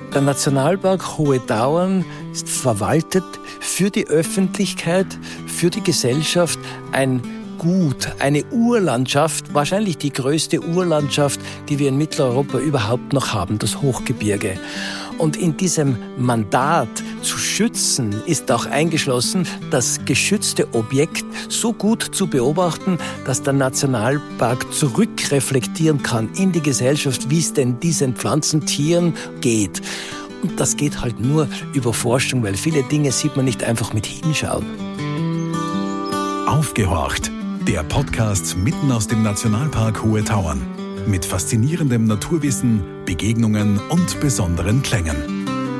Der Nationalpark Hohe Tauern ist verwaltet für die Öffentlichkeit, für die Gesellschaft ein Gut, eine Urlandschaft, wahrscheinlich die größte Urlandschaft, die wir in Mitteleuropa überhaupt noch haben, das Hochgebirge. Und in diesem Mandat zu schützen ist auch eingeschlossen, das geschützte Objekt so gut zu beobachten, dass der Nationalpark zurückreflektieren kann in die Gesellschaft, wie es denn diesen Pflanzen, Tieren geht. Und das geht halt nur über Forschung, weil viele Dinge sieht man nicht einfach mit Hinschauen. Aufgehorcht, der Podcast mitten aus dem Nationalpark Hohe Tauern. Mit faszinierendem Naturwissen, Begegnungen und besonderen Klängen.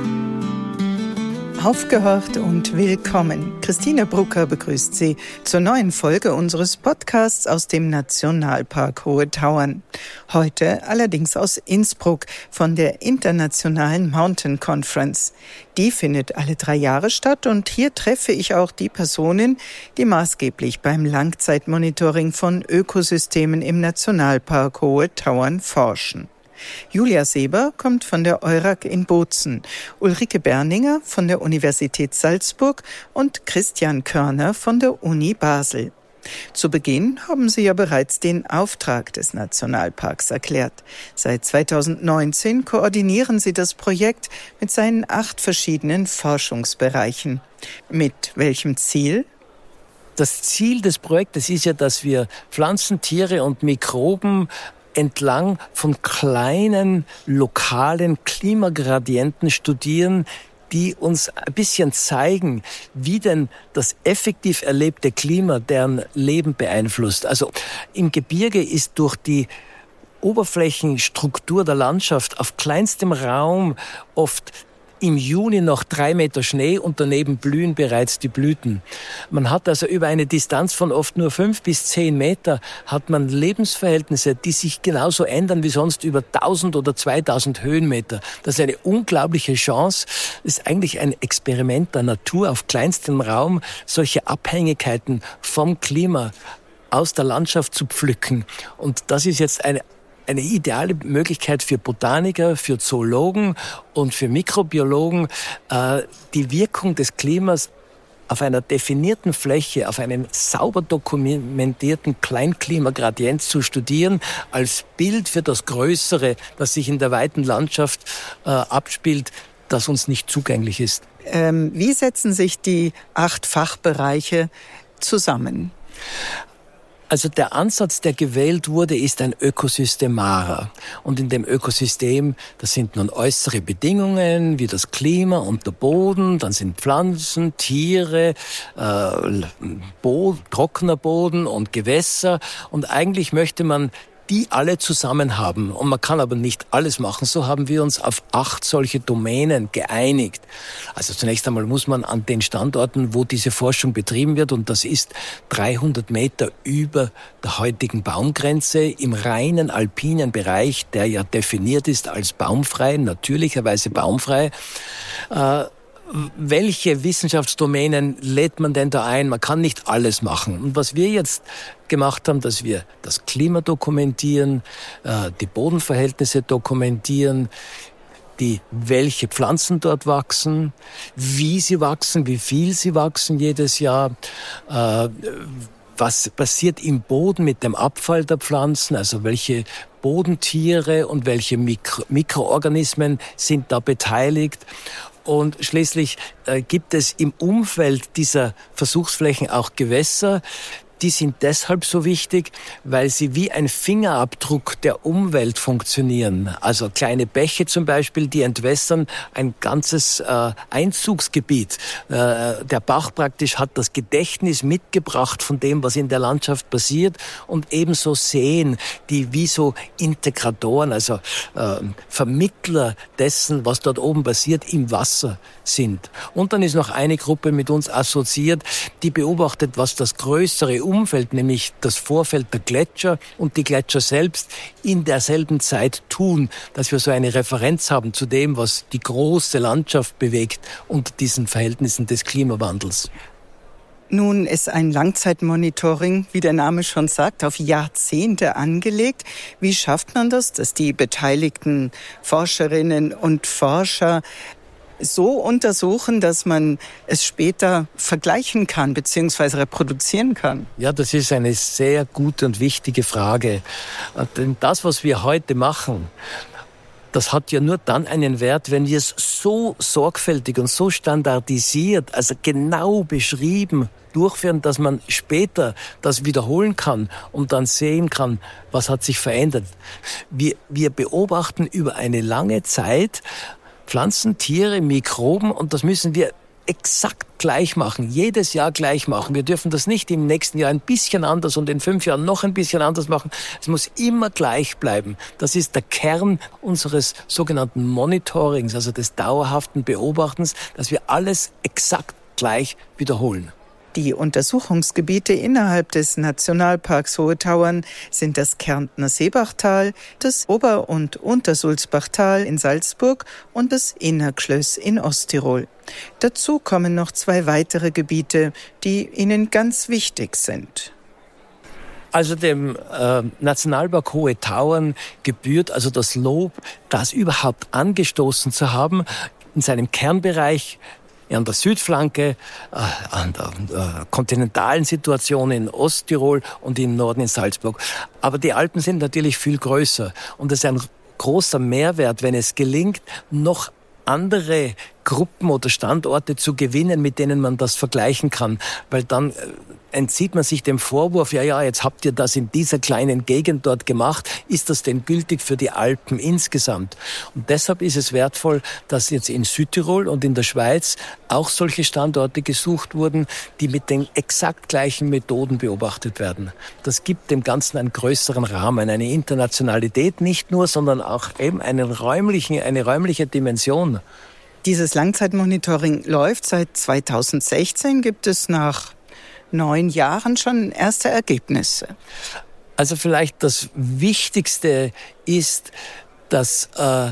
Aufgehorcht und willkommen. Christine Brucker begrüßt Sie zur neuen Folge unseres Podcasts aus dem Nationalpark Hohe Tauern. Heute allerdings aus Innsbruck von der Internationalen Mountain Conference. Die findet alle 3 Jahre statt und hier treffe ich auch die Personen, die maßgeblich beim Langzeitmonitoring von Ökosystemen im Nationalpark Hohe Tauern forschen. Julia Seber kommt von der EURAG in Bozen, Ulrike Berninger von der Universität Salzburg und Christian Körner von der Uni Basel. Zu Beginn haben sie ja bereits den Auftrag des Nationalparks erklärt. Seit 2019 koordinieren sie das Projekt mit seinen 8 verschiedenen Forschungsbereichen. Mit welchem Ziel? Das Ziel des Projektes ist ja, dass wir Pflanzen, Tiere und Mikroben entlang von kleinen, lokalen Klimagradienten studieren, die uns ein bisschen zeigen, wie denn das effektiv erlebte Klima deren Leben beeinflusst. Also im Gebirge ist durch die Oberflächenstruktur der Landschaft auf kleinstem Raum oft im Juni noch 3 Meter Schnee und daneben blühen bereits die Blüten. Man hat also über eine Distanz von oft nur 5 bis 10 Meter hat man Lebensverhältnisse, die sich genauso ändern wie sonst über 1000 oder 2000 Höhenmeter. Das ist eine unglaubliche Chance. Das ist eigentlich ein Experiment der Natur auf kleinstem Raum, solche Abhängigkeiten vom Klima aus der Landschaft zu pflücken. Und das ist jetzt eine ideale Möglichkeit für Botaniker, für Zoologen und für Mikrobiologen, die Wirkung des Klimas auf einer definierten Fläche, auf einem sauber dokumentierten Kleinklimagradient zu studieren, als Bild für das Größere, das sich in der weiten Landschaft abspielt, das uns nicht zugänglich ist. Wie setzen sich die 8 Fachbereiche zusammen? Also der Ansatz, der gewählt wurde, ist ein ökosystemarer. Und in dem Ökosystem, das sind nun äußere Bedingungen, wie das Klima und der Boden, dann sind Pflanzen, Tiere, trockener Boden und Gewässer. Und eigentlich möchte man die alle zusammen haben. Und man kann aber nicht alles machen. So haben wir uns auf 8 solche Domänen geeinigt. Also zunächst einmal muss man an den Standorten, wo diese Forschung betrieben wird, und das ist 300 Meter über der heutigen Baumgrenze im reinen alpinen Bereich, der ja definiert ist als baumfrei, natürlicherweise baumfrei. Welche Wissenschaftsdomänen lädt man denn da ein? Man kann nicht alles machen. Und was wir jetzt gemacht haben, dass wir das Klima dokumentieren, die Bodenverhältnisse dokumentieren, welche Pflanzen dort wachsen, wie sie wachsen, wie viel sie wachsen jedes Jahr, was passiert im Boden mit dem Abfall der Pflanzen, also welche Bodentiere und welche Mikroorganismen sind da beteiligt. Und schließlich gibt es im Umfeld dieser Versuchsflächen auch Gewässer. Die sind deshalb so wichtig, weil sie wie ein Fingerabdruck der Umwelt funktionieren. Also kleine Bäche zum Beispiel, die entwässern ein ganzes Einzugsgebiet. Der Bach praktisch hat das Gedächtnis mitgebracht von dem, was in der Landschaft passiert, und ebenso Seen, die wie so Integratoren, also Vermittler dessen, was dort oben passiert, im Wasser sind. Und dann ist noch eine Gruppe mit uns assoziiert, die beobachtet, was das größere Umfeld, nämlich das Vorfeld der Gletscher und die Gletscher selbst in derselben Zeit tun, dass wir so eine Referenz haben zu dem, was die große Landschaft bewegt unter diesen Verhältnissen des Klimawandels. Nun ist ein Langzeitmonitoring, wie der Name schon sagt, auf Jahrzehnte angelegt. Wie schafft man das, dass die beteiligten Forscherinnen und Forscher so untersuchen, dass man es später vergleichen kann bzw. reproduzieren kann? Ja, das ist eine sehr gute und wichtige Frage. Denn das, was wir heute machen, das hat ja nur dann einen Wert, wenn wir es so sorgfältig und so standardisiert, also genau beschrieben durchführen, dass man später das wiederholen kann und dann sehen kann, was hat sich verändert. Wir beobachten über eine lange Zeit Pflanzen, Tiere, Mikroben und das müssen wir exakt gleich machen, jedes Jahr gleich machen. Wir dürfen das nicht im nächsten Jahr ein bisschen anders und in 5 Jahren noch ein bisschen anders machen. Es muss immer gleich bleiben. Das ist der Kern unseres sogenannten Monitorings, also des dauerhaften Beobachtens, dass wir alles exakt gleich wiederholen. Die Untersuchungsgebiete innerhalb des Nationalparks Hohe Tauern sind das Kärntner Seebachtal, das Ober- und Untersulzbachtal in Salzburg und das Innergschlöss in Osttirol. Dazu kommen noch 2 weitere Gebiete, die Ihnen ganz wichtig sind. Also dem Nationalpark Hohe Tauern gebührt also das Lob, das überhaupt angestoßen zu haben in seinem Kernbereich, an der Südflanke, an der kontinentalen Situation in Osttirol und im Norden in Salzburg. Aber die Alpen sind natürlich viel größer und es ist ein großer Mehrwert, wenn es gelingt, noch andere Gruppen oder Standorte zu gewinnen, mit denen man das vergleichen kann, weil dann entzieht man sich dem Vorwurf, ja, jetzt habt ihr das in dieser kleinen Gegend dort gemacht, ist das denn gültig für die Alpen insgesamt? Und deshalb ist es wertvoll, dass jetzt in Südtirol und in der Schweiz auch solche Standorte gesucht wurden, die mit den exakt gleichen Methoden beobachtet werden. Das gibt dem Ganzen einen größeren Rahmen, eine Internationalität nicht nur, sondern auch eben eine räumliche Dimension. Dieses Langzeitmonitoring läuft seit 2016. Gibt es nach 9 Jahren schon erste Ergebnisse? Also vielleicht das Wichtigste ist, dass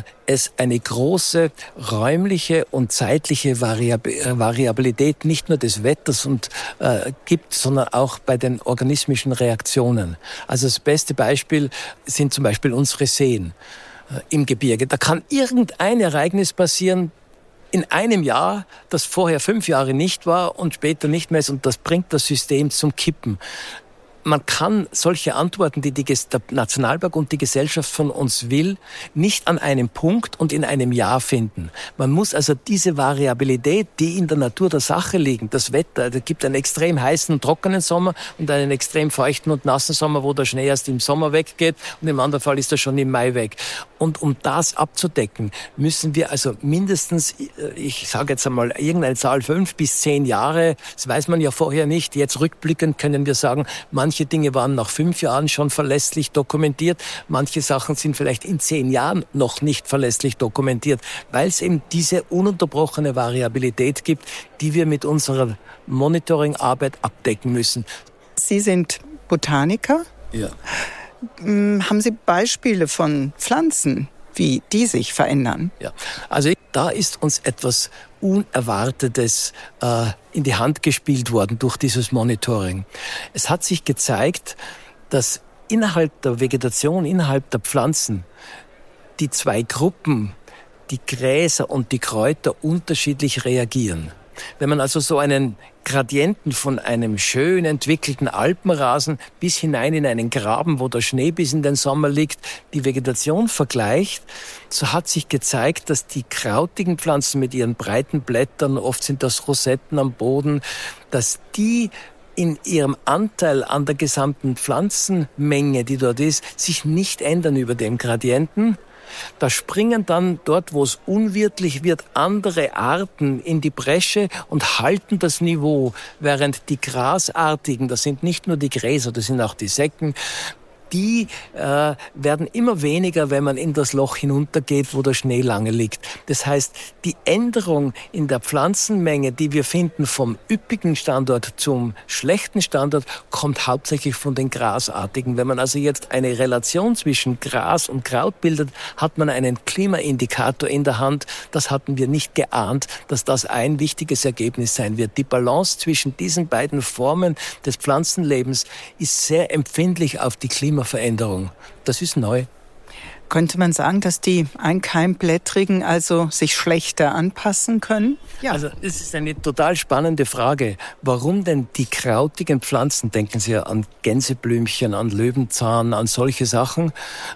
es eine große räumliche und zeitliche Variabilität nicht nur des Wetters gibt, sondern auch bei den organismischen Reaktionen. Also das beste Beispiel sind zum Beispiel unsere Seen im Gebirge. Da kann irgendein Ereignis passieren, in einem Jahr, das vorher 5 Jahre nicht war und später nicht mehr ist, und das bringt das System zum Kippen. Man kann solche Antworten, die der Nationalpark und die Gesellschaft von uns will, nicht an einem Punkt und in einem Jahr finden. Man muss also diese Variabilität, die in der Natur der Sache liegt, das Wetter, es gibt einen extrem heißen und trockenen Sommer und einen extrem feuchten und nassen Sommer, wo der Schnee erst im Sommer weggeht und im anderen Fall ist er schon im Mai weg. Und um das abzudecken, müssen wir also mindestens, ich sage jetzt einmal irgendeine Zahl, 5 bis 10 Jahre, das weiß man ja vorher nicht, jetzt rückblickend können wir sagen, manche Dinge waren nach 5 Jahren schon verlässlich dokumentiert, manche Sachen sind vielleicht in 10 Jahren noch nicht verlässlich dokumentiert, weil es eben diese ununterbrochene Variabilität gibt, die wir mit unserer Monitoringarbeit abdecken müssen. Sie sind Botaniker? Ja. Haben Sie Beispiele von Pflanzen, wie die sich verändern? Ja, also da ist uns etwas Unerwartetes in die Hand gespielt worden durch dieses Monitoring. Es hat sich gezeigt, dass innerhalb der Vegetation, innerhalb der Pflanzen, die 2 Gruppen, die Gräser und die Kräuter, unterschiedlich reagieren. Wenn man also so einen Gradienten von einem schön entwickelten Alpenrasen bis hinein in einen Graben, wo der Schnee bis in den Sommer liegt, die Vegetation vergleicht, so hat sich gezeigt, dass die krautigen Pflanzen mit ihren breiten Blättern, oft sind das Rosetten am Boden, dass die in ihrem Anteil an der gesamten Pflanzenmenge, die dort ist, sich nicht ändern über dem Gradienten. Da springen dann dort, wo es unwirtlich wird, andere Arten in die Bresche und halten das Niveau, während die Grasartigen, das sind nicht nur die Gräser, das sind auch die Secken, die werden immer weniger, wenn man in das Loch hinuntergeht, wo der Schnee lange liegt. Das heißt, die Änderung in der Pflanzenmenge, die wir finden vom üppigen Standort zum schlechten Standort, kommt hauptsächlich von den Grasartigen. Wenn man also jetzt eine Relation zwischen Gras und Kraut bildet, hat man einen Klimaindikator in der Hand. Das hatten wir nicht geahnt, dass das ein wichtiges Ergebnis sein wird. Die Balance zwischen diesen beiden Formen des Pflanzenlebens ist sehr empfindlich auf die Klimaveränderung. Das ist neu. Könnte man sagen, dass die Einkeimblättrigen also sich schlechter anpassen können? Ja. Also es ist eine total spannende Frage. Warum denn die krautigen Pflanzen, denken Sie ja an Gänseblümchen, an Löwenzahn, an solche Sachen,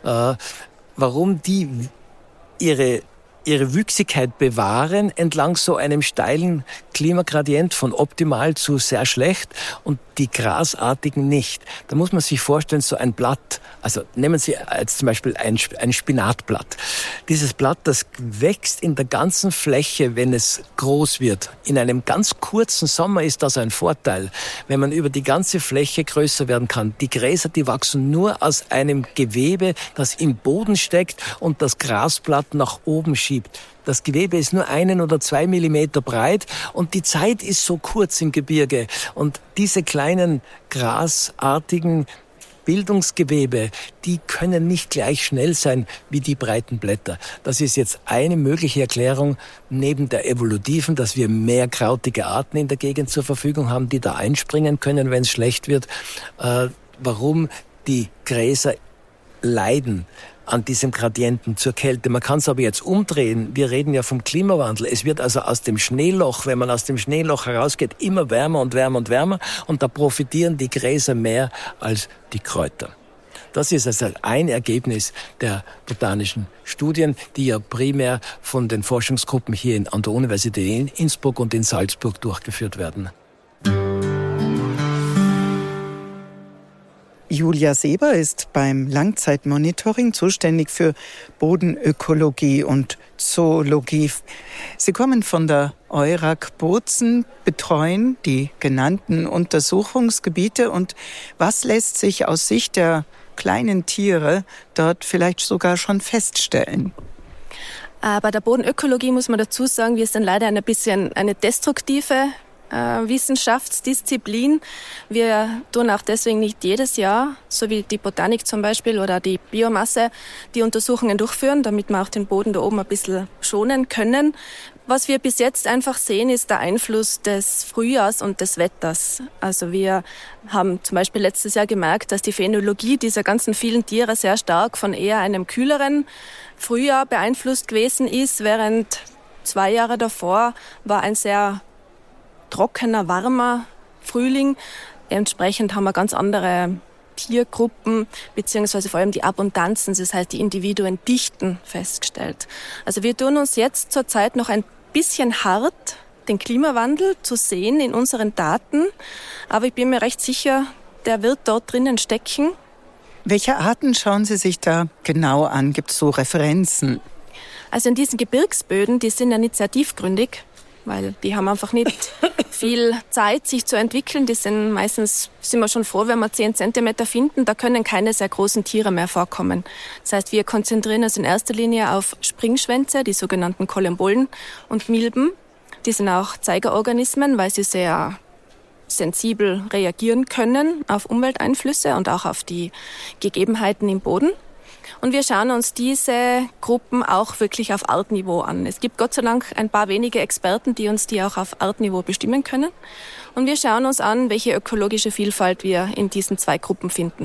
warum die ihre Wüchsigkeit bewahren entlang so einem steilen Klimagradient von optimal zu sehr schlecht und die Grasartigen nicht. Da muss man sich vorstellen, so ein Blatt, also nehmen Sie jetzt zum Beispiel ein Spinatblatt. Dieses Blatt, das wächst in der ganzen Fläche, wenn es groß wird. In einem ganz kurzen Sommer ist das ein Vorteil, wenn man über die ganze Fläche größer werden kann. Die Gräser, die wachsen nur aus einem Gewebe, das im Boden steckt und das Grasblatt nach oben schiebt. Das Gewebe ist nur 1 oder 2 Millimeter breit und die Zeit ist so kurz im Gebirge. Und diese kleinen grasartigen Bildungsgewebe, die können nicht gleich schnell sein wie die breiten Blätter. Das ist jetzt eine mögliche Erklärung neben der evolutiven, dass wir mehr krautige Arten in der Gegend zur Verfügung haben, die da einspringen können, wenn es schlecht wird. Warum die Gräser leiden an diesem Gradienten zur Kälte. Man kann es aber jetzt umdrehen. Wir reden ja vom Klimawandel. Es wird also aus dem Schneeloch, wenn man aus dem Schneeloch herausgeht, immer wärmer und wärmer und wärmer. Und da profitieren die Gräser mehr als die Kräuter. Das ist also ein Ergebnis der botanischen Studien, die ja primär von den Forschungsgruppen hier an der Universität in Innsbruck und in Salzburg durchgeführt werden. Julia Seber ist beim Langzeitmonitoring zuständig für Bodenökologie und Zoologie. Sie kommen von der EURAG Bozen, betreuen die genannten Untersuchungsgebiete. Und was lässt sich aus Sicht der kleinen Tiere dort vielleicht sogar schon feststellen? Bei der Bodenökologie muss man dazu sagen, wir sind leider ein bisschen eine destruktive Wissenschaftsdisziplin. Wir tun auch deswegen nicht jedes Jahr, so wie die Botanik zum Beispiel oder die Biomasse, die Untersuchungen durchführen, damit wir auch den Boden da oben ein bisschen schonen können. Was wir bis jetzt einfach sehen, ist der Einfluss des Frühjahrs und des Wetters. Also wir haben zum Beispiel letztes Jahr gemerkt, dass die Phänologie dieser ganzen vielen Tiere sehr stark von eher einem kühleren Frühjahr beeinflusst gewesen ist, während 2 Jahre davor war ein sehr trockener, warmer Frühling. Entsprechend haben wir ganz andere Tiergruppen, beziehungsweise vor allem die Abundanzen, das heißt die Individuendichten festgestellt. Also wir tun uns jetzt zurzeit noch ein bisschen hart, den Klimawandel zu sehen in unseren Daten, aber ich bin mir recht sicher, der wird dort drinnen stecken. Welche Arten schauen Sie sich da genau an? Gibt es so Referenzen? Also in diesen Gebirgsböden, die sind ja nicht sehr tiefgründig, weil die haben einfach nicht viel Zeit, sich zu entwickeln. Die sind meistens, sind wir schon froh, wenn wir 10 Zentimeter finden. Da können keine sehr großen Tiere mehr vorkommen. Das heißt, wir konzentrieren uns in erster Linie auf Springschwänze, die sogenannten Kollembolen und Milben. Die sind auch Zeigerorganismen, weil sie sehr sensibel reagieren können auf Umwelteinflüsse und auch auf die Gegebenheiten im Boden. Und wir schauen uns diese Gruppen auch wirklich auf Artniveau an. Es gibt Gott sei Dank ein paar wenige Experten, die uns die auch auf Artniveau bestimmen können. Und wir schauen uns an, welche ökologische Vielfalt wir in diesen 2 Gruppen finden.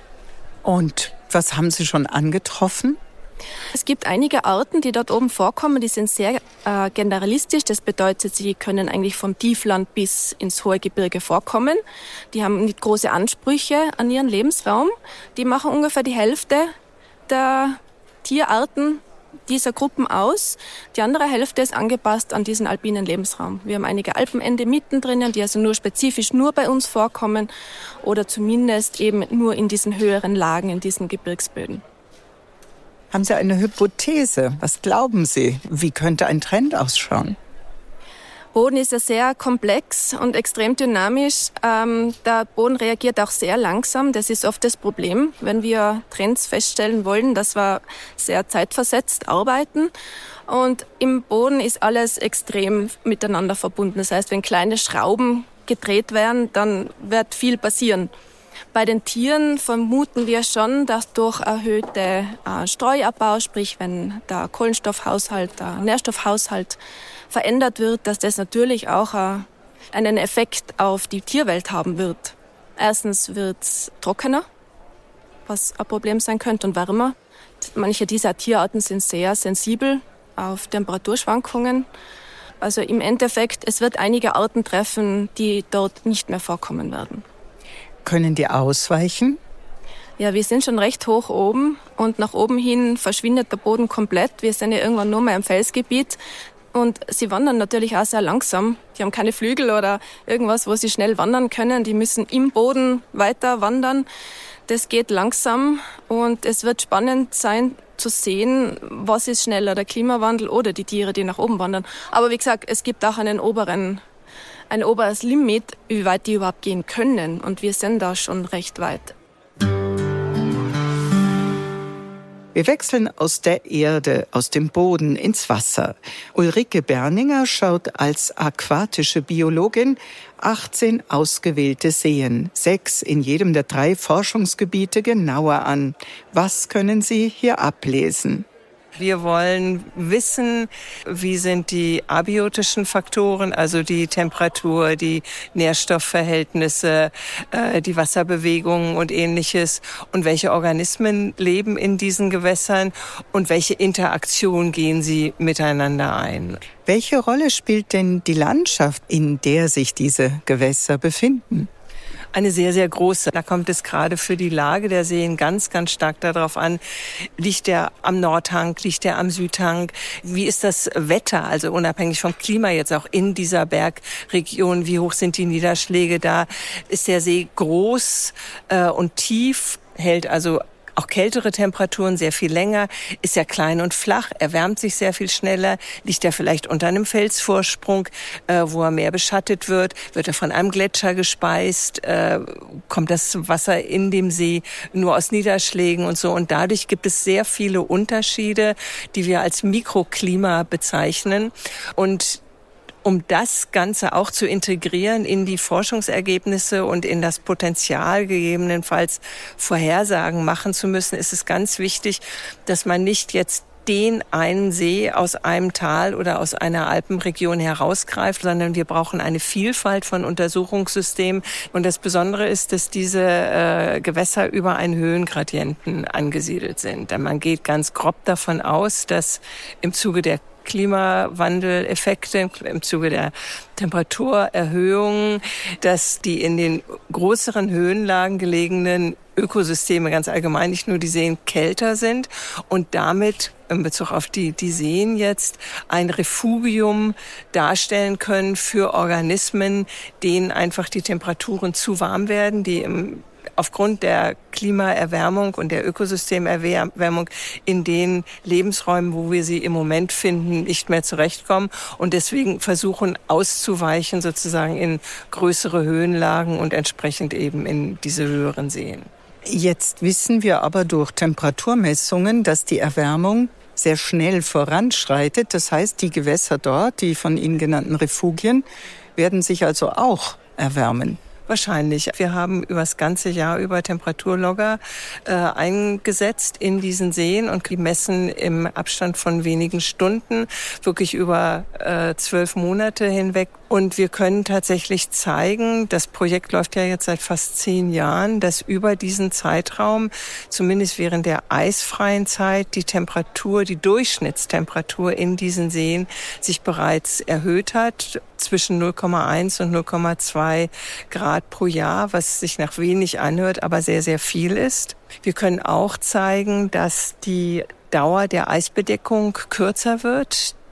Und was haben Sie schon angetroffen? Es gibt einige Arten, die dort oben vorkommen, die sind sehr generalistisch. Das bedeutet, sie können eigentlich vom Tiefland bis ins hohe Gebirge vorkommen. Die haben nicht große Ansprüche an ihren Lebensraum. Die machen ungefähr die Hälfte der Tierarten dieser Gruppen aus. Die andere Hälfte ist angepasst an diesen alpinen Lebensraum. Wir haben einige Alpenendemiten drinnen, die also nur spezifisch nur bei uns vorkommen oder zumindest eben nur in diesen höheren Lagen, in diesen Gebirgsböden. Haben Sie eine Hypothese? Was glauben Sie? Wie könnte ein Trend ausschauen? Boden ist ja sehr komplex und extrem dynamisch. Der Boden reagiert auch sehr langsam. Das ist oft das Problem, wenn wir Trends feststellen wollen, dass wir sehr zeitversetzt arbeiten. Und im Boden ist alles extrem miteinander verbunden. Das heißt, wenn kleine Schrauben gedreht werden, dann wird viel passieren. Bei den Tieren vermuten wir schon, dass durch erhöhte Streuabbau, sprich wenn der Kohlenstoffhaushalt, der Nährstoffhaushalt verändert wird, dass das natürlich auch einen Effekt auf die Tierwelt haben wird. Erstens wird es trockener, was ein Problem sein könnte, und wärmer. Manche dieser Tierarten sind sehr sensibel auf Temperaturschwankungen. Also im Endeffekt, es wird einige Arten treffen, die dort nicht mehr vorkommen werden. Können die ausweichen? Ja, wir sind schon recht hoch oben und nach oben hin verschwindet der Boden komplett. Wir sind ja irgendwann nur mehr im Felsgebiet und sie wandern natürlich auch sehr langsam. Die haben keine Flügel oder irgendwas, wo sie schnell wandern können. Die müssen im Boden weiter wandern. Das geht langsam und es wird spannend sein zu sehen, was ist schneller, der Klimawandel oder die Tiere, die nach oben wandern. Aber wie gesagt, es gibt auch ein oberes Limit, wie weit die überhaupt gehen können. Und wir sind da schon recht weit. Wir wechseln aus der Erde, aus dem Boden ins Wasser. Ulrike Berninger schaut als aquatische Biologin 18 ausgewählte Seen, 6 in jedem der 3 Forschungsgebiete genauer an. Was können Sie hier ablesen? Wir wollen wissen, wie sind die abiotischen Faktoren, also die Temperatur, die Nährstoffverhältnisse, die Wasserbewegungen und Ähnliches, und welche Organismen leben in diesen Gewässern und welche Interaktion gehen sie miteinander ein. Welche Rolle spielt denn die Landschaft, in der sich diese Gewässer befinden? Eine sehr, sehr große. Da kommt es gerade für die Lage der Seen ganz, ganz stark darauf an, liegt der am Nordhang, liegt der am Südhang, wie ist das Wetter, also unabhängig vom Klima jetzt auch in dieser Bergregion, wie hoch sind die Niederschläge da, ist der See groß und tief, hält also auch kältere Temperaturen sehr viel länger, ist ja klein und flach, erwärmt sich sehr viel schneller, liegt er vielleicht unter einem Felsvorsprung, wo er mehr beschattet wird er von einem Gletscher gespeist, kommt das Wasser in dem See nur aus Niederschlägen und so. Und dadurch gibt es sehr viele Unterschiede, die wir als Mikroklima bezeichnen. Und um das Ganze auch zu integrieren in die Forschungsergebnisse und in das Potenzial gegebenenfalls Vorhersagen machen zu müssen, ist es ganz wichtig, dass man nicht jetzt den einen See aus einem Tal oder aus einer Alpenregion herausgreift, sondern wir brauchen eine Vielfalt von Untersuchungssystemen. Und das Besondere ist, dass diese Gewässer über einen Höhengradienten angesiedelt sind. Denn man geht ganz grob davon aus, dass im Zuge der Klimawandeleffekte, im Zuge der Temperaturerhöhungen, dass die in den größeren Höhenlagen gelegenen Ökosysteme ganz allgemein, nicht nur die Seen, kälter sind und damit in Bezug auf die Seen jetzt ein Refugium darstellen können für Organismen, denen einfach die Temperaturen zu warm werden, die aufgrund der Klimaerwärmung und der Ökosystemerwärmung in den Lebensräumen, wo wir sie im Moment finden, nicht mehr zurechtkommen und deswegen versuchen auszuweichen sozusagen in größere Höhenlagen und entsprechend eben in diese höheren Seen. Jetzt wissen wir aber durch Temperaturmessungen, dass die Erwärmung sehr schnell voranschreitet. Das heißt, die Gewässer dort, die von Ihnen genannten Refugien, werden sich also auch erwärmen. Wahrscheinlich. Wir haben über das ganze Jahr über Temperaturlogger eingesetzt in diesen Seen und die messen im Abstand von wenigen Stunden, wirklich über 12 Monate hinweg. Und wir können tatsächlich zeigen, das Projekt läuft ja jetzt seit fast 10 Jahren, dass über diesen Zeitraum, zumindest während der eisfreien Zeit, die Temperatur, die Durchschnittstemperatur in diesen Seen sich bereits erhöht hat, zwischen 0,1 und 0,2 Grad pro Jahr, was sich nach wenig anhört, aber sehr, sehr viel ist. Wir können auch zeigen, dass die Dauer der Eisbedeckung kürzer wird.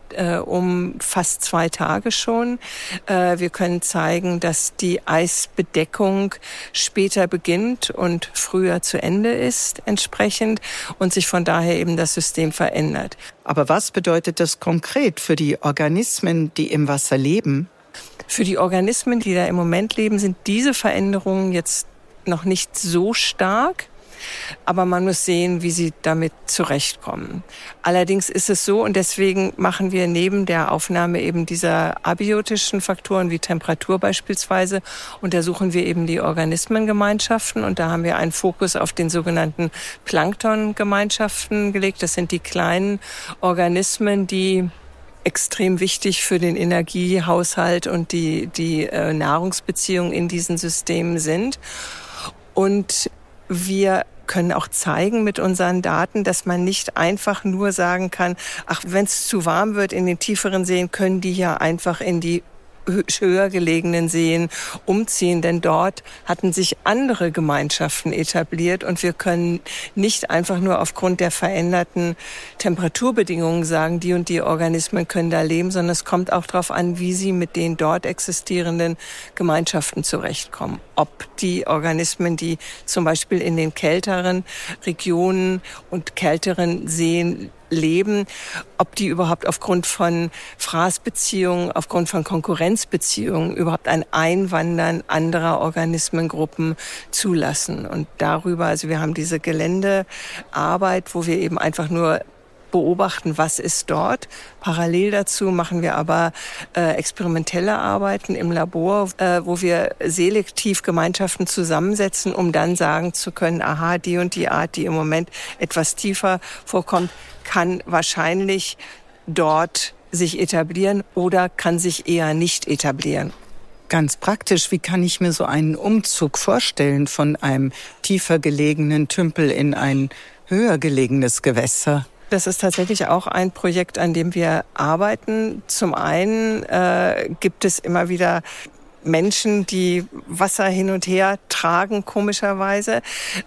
um fast 2 Tage schon. Wir können zeigen, dass die Eisbedeckung später beginnt und früher zu Ende ist entsprechend und sich von daher eben das System verändert. Aber was bedeutet das konkret für die Organismen, die im Wasser leben? Für die Organismen, die da im Moment leben, sind diese Veränderungen jetzt noch nicht so stark. Aber man muss sehen, wie sie damit zurechtkommen. Allerdings ist es so, und deswegen machen wir neben der Aufnahme eben dieser abiotischen Faktoren wie Temperatur beispielsweise, untersuchen wir eben die Organismengemeinschaften. Und da haben wir einen Fokus auf den sogenannten Planktongemeinschaften gelegt. Das sind die kleinen Organismen, die extrem wichtig für den Energiehaushalt und die Nahrungsbeziehungen in diesen Systemen sind. Und wir können auch zeigen mit unseren Daten, dass man nicht einfach nur sagen kann, ach, wenn es zu warm wird in den tieferen Seen, können die ja einfach in die höher gelegenen Seen umziehen, denn dort hatten sich andere Gemeinschaften etabliert und wir können nicht einfach nur aufgrund der veränderten Temperaturbedingungen sagen, die und die Organismen können da leben, sondern es kommt auch darauf an, wie sie mit den dort existierenden Gemeinschaften zurechtkommen. Ob die Organismen, die zum Beispiel in den kälteren Regionen und kälteren Seen leben, ob die überhaupt aufgrund von Fraßbeziehungen, aufgrund von Konkurrenzbeziehungen überhaupt ein Einwandern anderer Organismengruppen zulassen. Und darüber, also wir haben diese Geländearbeit, wo wir eben einfach nur beobachten, was ist dort. Parallel dazu machen wir aber experimentelle Arbeiten im Labor, wo wir selektiv Gemeinschaften zusammensetzen, um dann sagen zu können, aha, die und die Art, die im Moment etwas tiefer vorkommt, kann wahrscheinlich dort sich etablieren oder kann sich eher nicht etablieren. Ganz praktisch, wie kann ich mir so einen Umzug vorstellen von einem tiefer gelegenen Tümpel in ein höher gelegenes Gewässer? Das ist tatsächlich auch ein Projekt, an dem wir arbeiten. Zum einen gibt es immer wieder Menschen, die Wasser hin und her tragen, komischerweise.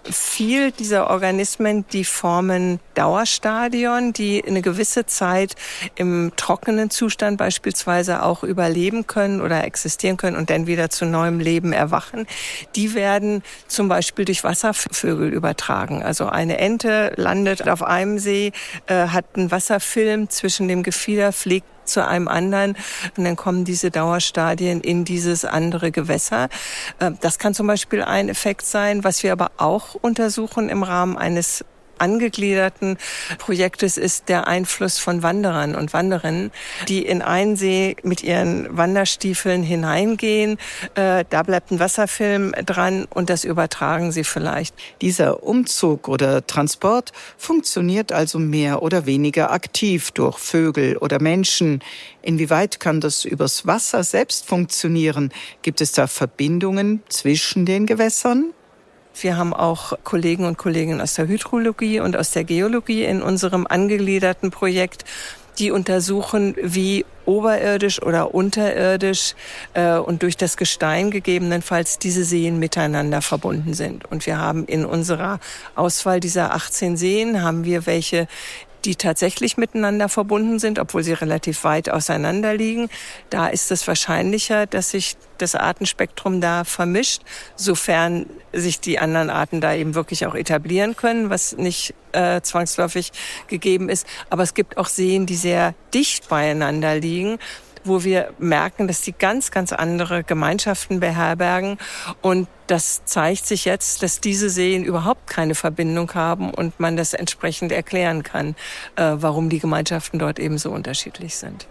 Viel dieser Organismen, die formen Dauerstadion, die eine gewisse Zeit im trockenen Zustand beispielsweise auch überleben können oder existieren können und dann wieder zu neuem Leben erwachen. Die werden zum Beispiel durch Wasservögel übertragen. Also eine Ente landet auf einem See, hat einen Wasserfilm zwischen dem Gefieder, fliegt zu einem anderen und dann kommen diese Dauerstadien in dieses andere Gewässer. Das kann zum Beispiel ein Effekt sein. Was wir aber auch untersuchen im Rahmen eines angegliederten Projektes ist der Einfluss von Wanderern und Wanderinnen, die in einen See mit ihren Wanderstiefeln hineingehen. Da bleibt ein Wasserfilm dran und das übertragen sie vielleicht. Dieser Umzug oder Transport funktioniert also mehr oder weniger aktiv durch Vögel oder Menschen. Inwieweit kann das übers Wasser selbst funktionieren? Gibt es da Verbindungen zwischen den Gewässern? Wir haben auch Kollegen und Kolleginnen aus der Hydrologie und aus der Geologie in unserem angegliederten Projekt, die untersuchen, wie oberirdisch oder unterirdisch und durch das Gestein gegebenenfalls diese Seen miteinander verbunden sind. Und wir haben in unserer Auswahl dieser 18 Seen, haben wir welche, die tatsächlich miteinander verbunden sind, obwohl sie relativ weit auseinander liegen. Da ist es wahrscheinlicher, dass sich das Artenspektrum da vermischt, sofern sich die anderen Arten da eben wirklich auch etablieren können, was nicht zwangsläufig gegeben ist. Aber es gibt auch Seen, die sehr dicht beieinander liegen, wo wir merken, dass die ganz, ganz andere Gemeinschaften beherbergen. Und das zeigt sich jetzt, dass diese Seen überhaupt keine Verbindung haben und man das entsprechend erklären kann, warum die Gemeinschaften dort eben so unterschiedlich sind.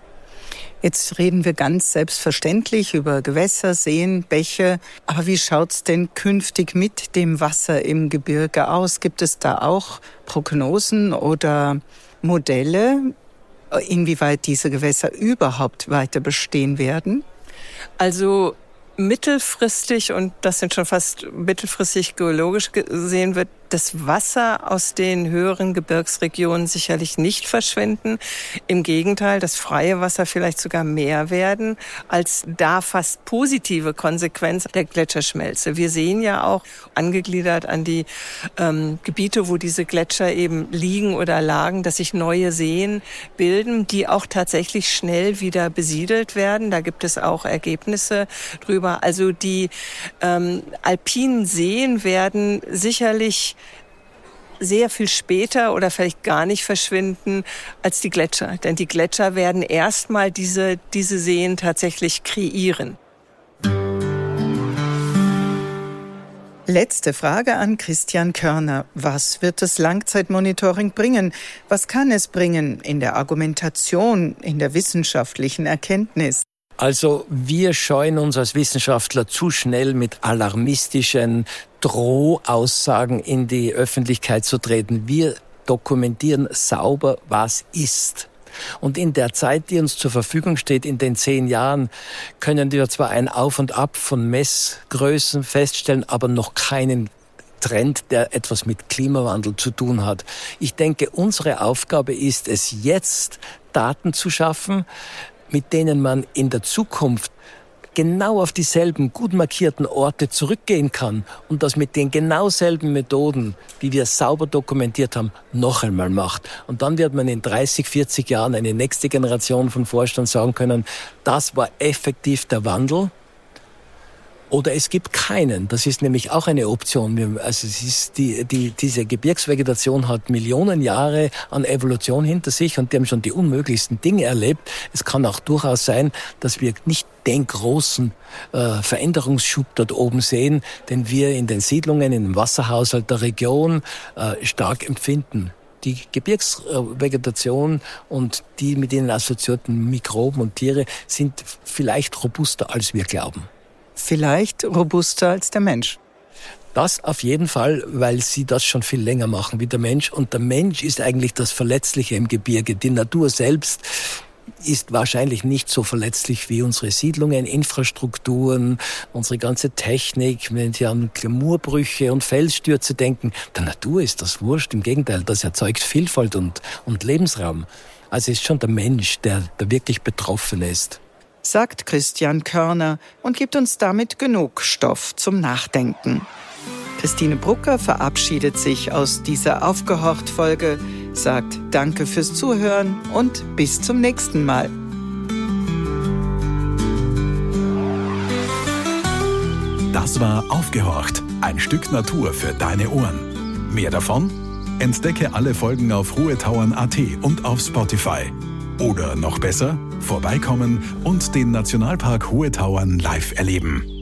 Jetzt reden wir ganz selbstverständlich über Gewässer, Seen, Bäche. Aber wie schaut's denn künftig mit dem Wasser im Gebirge aus? Gibt es da auch Prognosen oder Modelle, inwieweit diese Gewässer überhaupt weiter bestehen werden? Also mittelfristig, und das sind schon fast mittelfristig geologisch gesehen, wird das Wasser aus den höheren Gebirgsregionen sicherlich nicht verschwinden. Im Gegenteil, das freie Wasser vielleicht sogar mehr werden, als da fast positive Konsequenz der Gletscherschmelze. Wir sehen ja auch, angegliedert an die Gebiete, wo diese Gletscher eben liegen oder lagen, dass sich neue Seen bilden, die auch tatsächlich schnell wieder besiedelt werden. Da gibt es auch Ergebnisse drüber. Also die alpinen Seen werden sicherlich sehr viel später oder vielleicht gar nicht verschwinden als die Gletscher. Denn die Gletscher werden erstmal diese Seen tatsächlich kreieren. Letzte Frage an Christian Körner. Was wird das Langzeitmonitoring bringen? Was kann es bringen in der Argumentation, in der wissenschaftlichen Erkenntnis? Also wir scheuen uns als Wissenschaftler zu schnell mit alarmistischen Drohaussagen in die Öffentlichkeit zu treten. Wir dokumentieren sauber, was ist. Und in der Zeit, die uns zur Verfügung steht, in den 10 Jahren, können wir zwar ein Auf und Ab von Messgrößen feststellen, aber noch keinen Trend, der etwas mit Klimawandel zu tun hat. Ich denke, unsere Aufgabe ist es jetzt, Daten zu schaffen, mit denen man in der Zukunft genau auf dieselben gut markierten Orte zurückgehen kann und das mit den genau selben Methoden, die wir sauber dokumentiert haben, noch einmal macht. Und dann wird man in 30, 40 Jahren eine nächste Generation von Forschern sagen können, das war effektiv der Wandel. Oder es gibt keinen. Das ist nämlich auch eine Option. Also es ist diese Gebirgsvegetation hat Millionen Jahre an Evolution hinter sich und die haben schon die unmöglichsten Dinge erlebt. Es kann auch durchaus sein, dass wir nicht den großen Veränderungsschub dort oben sehen, den wir in den Siedlungen, in dem Wasserhaushalt der Region stark empfinden. Die Gebirgsvegetation und die mit ihnen assoziierten Mikroben und Tiere sind vielleicht robuster, als wir glauben. Vielleicht robuster als der Mensch. Das auf jeden Fall, weil sie das schon viel länger machen wie der Mensch. Und der Mensch ist eigentlich das Verletzliche im Gebirge. Die Natur selbst ist wahrscheinlich nicht so verletzlich wie unsere Siedlungen, Infrastrukturen, unsere ganze Technik. Wenn Sie an Murbrüche und Felsstürze denken, der Natur ist das wurscht. Im Gegenteil, das erzeugt Vielfalt und Lebensraum. Also es ist schon der Mensch, der wirklich betroffen ist. Sagt Christian Körner und gibt uns damit genug Stoff zum Nachdenken. Christine Brucker verabschiedet sich aus dieser Aufgehorcht-Folge, sagt Danke fürs Zuhören und bis zum nächsten Mal. Das war Aufgehorcht, ein Stück Natur für deine Ohren. Mehr davon? Entdecke alle Folgen auf ruhetauern.at und auf Spotify. Oder noch besser, vorbeikommen und den Nationalpark Hohe Tauern live erleben.